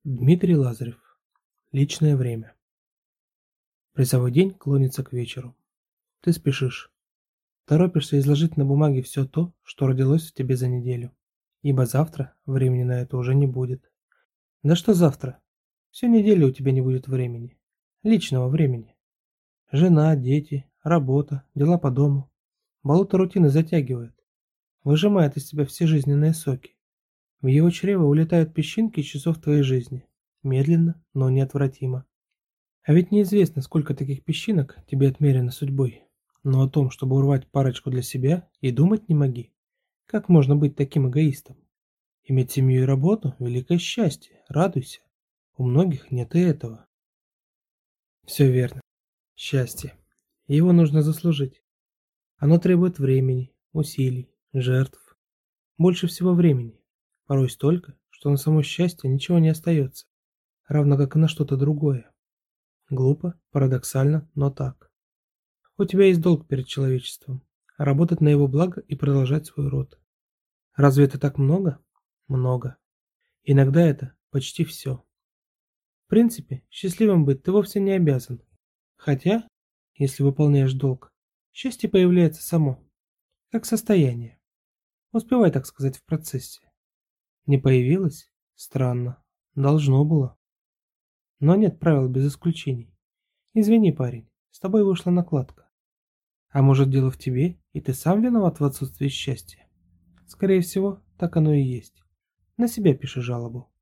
Дмитрий Лазарев. Личное время. Призовой день клонится к вечеру. Ты спешишь. Торопишься изложить на бумаге все то, что родилось в тебе за неделю. Ибо завтра времени на это уже не будет. Да что завтра? Всю неделю у тебя не будет времени. Личного времени. Жена, дети, работа, дела по дому. Болото рутины затягивает. Выжимает из тебя все жизненные соки. В его чрево улетают песчинки часов твоей жизни. Медленно, но неотвратимо. А ведь неизвестно, сколько таких песчинок тебе отмерено судьбой. Но о том, чтобы урвать парочку для себя, и думать не моги. Как можно быть таким эгоистом? Иметь семью и работу – великое счастье, радуйся. У многих нет и этого. Все верно. Счастье. Его нужно заслужить. Оно требует времени, усилий, жертв. Больше всего времени. Порой столько, что на само счастье ничего не остается. Равно как и на что-то другое. Глупо, парадоксально, но так. У тебя есть долг перед человечеством. Работать на его благо и продолжать свой род. Разве это так много? Много. Иногда это почти все. В принципе, счастливым быть ты вовсе не обязан. Хотя, если выполняешь долг, счастье появляется само. Как состояние. Успевай, так сказать, в процессе. Не появилось? Странно. Должно было. Но нет правил без исключений. Извини, парень, с тобой вышла накладка. А может, дело в тебе, и ты сам виноват в отсутствии счастья? Скорее всего, так оно и есть. На себя пиши жалобу.